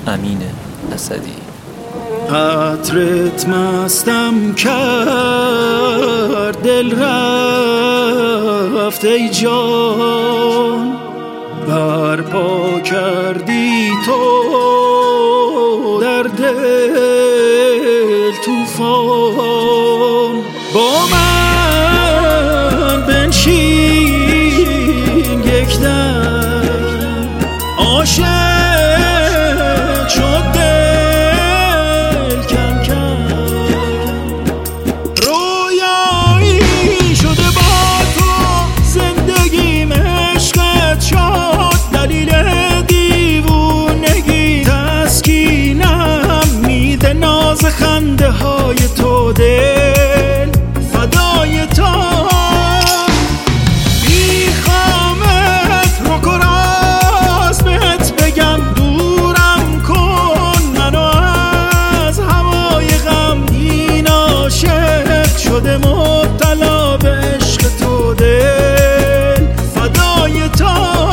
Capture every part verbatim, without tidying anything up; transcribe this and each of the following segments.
امین اسدی. عطرت مستم کرد، دل رفت ای جان، برپا کردی تو در دل طوفان. با من بنشین یک دم، عاشق شد دل کم کم، رویایی شده با تو زندگیم، عشقت شد دلیل دیوونگی، تسکینم میده ناز خنده های تو، دل فدای تو. بیخامت رو کراز بهت بگم، دورم کن منو از هوای غم، این عاشق شده مبتلا به عشق تو، دل فدای تو.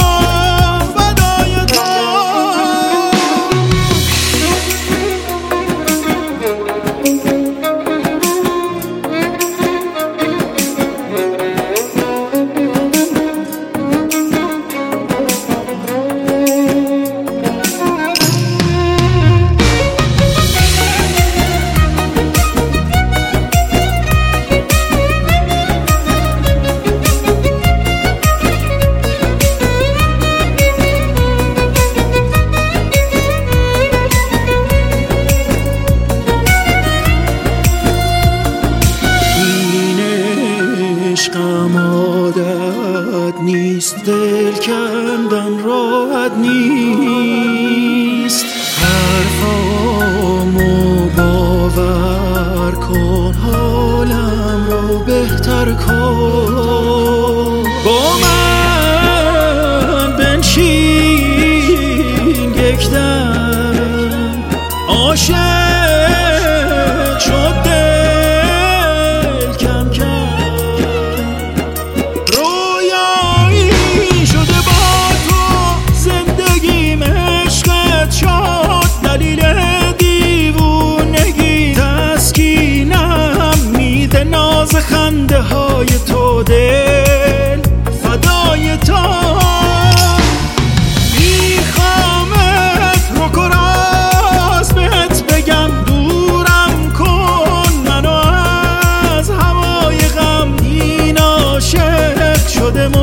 عشقم عادت نیست، دل کندن راحت نیست، حرفامو باور کن، حالم رو بهتر کن. با من بنشین یک دم، عاشق شد دل کم کم، ناز خنده های تو، دل فدای تو. بیخامت رو کراز بهت بگم، دورم کن منو از هوای غم، این عاشق شده